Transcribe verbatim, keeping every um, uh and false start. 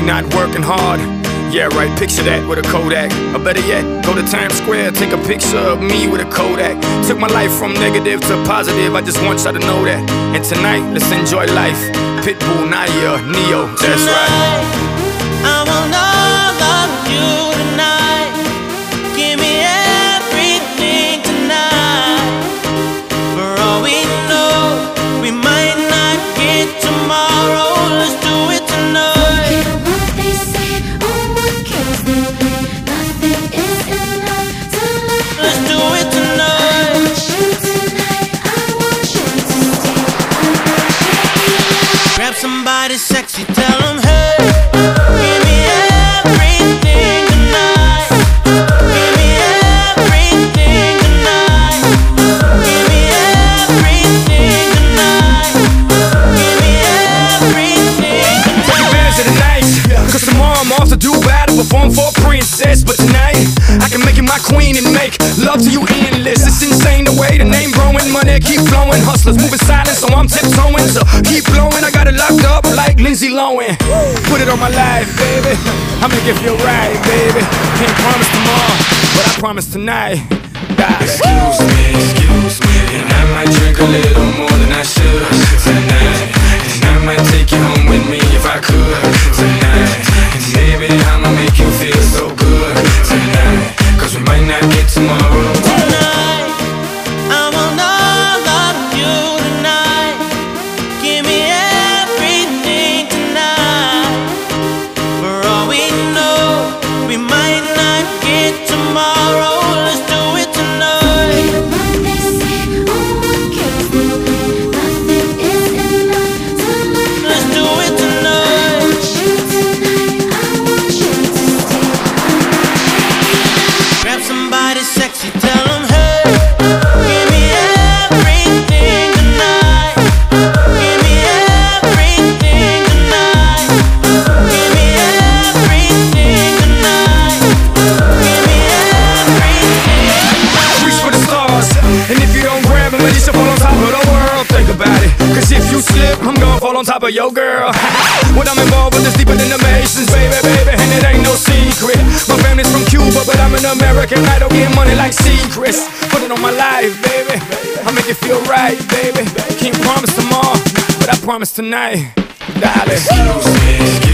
not working hard. Yeah, right, picture that with a Kodak. Or better yet, go to Times Square, take a picture of me with a Kodak. Took my life from negative to positive, I just want y'all to know that. And tonight, let's enjoy life. Pitbull, Naya, Neo, that's right. I want all of you tonight. Give me everything tonight. For all we know, we might not get tomorrow. Let's do it tonight. Somebody sexy, tell them, hey, give me everything tonight. Give me everything tonight. Give me everything tonight. Give me everything tonight. Take advantage of the night, cause tomorrow I'm off to do battle, perform for a princess. But tonight, I can make you my queen and make love to you endless. It's insane the way the name growing, money keep flowing. Hustlers moving silent, so I'm tiptoeing. So keep blowing, I got it locked up like Lindsay Lohan. Put it on my life, baby, I make it feel right, baby. Can't promise tomorrow, but I promise tonight. Die. Excuse me, excuse me, and I might drink a little more than I should tonight. And I might take you home with me if I could tonight. And baby, I'ma make you feel so good tonight, cause we might not get tomorrow. Tonight, I want all of you tonight. Give me everything tonight. For all we know, we might not get tomorrow. Let's do it tonight. Let's do it tonight. Grab somebody sexy, tell them, hey, give me everything tonight. Give me everything tonight. Give me everything tonight. Give me everything tonight. Reach for the stars, and if you don't grab them, you should fall on top of the world. Think about it, cause if you slip, I'm gonna fall on top of your girl. What I'm involved with is deeper than the Masons, baby, baby, and it ain't no secret. My family's from Cuba, but I'm an American. I don't get money like secrets. Put it on my life, baby, I make it feel right, baby. Can't promise tomorrow, but I promise tonight, darling. Excuse me, excuse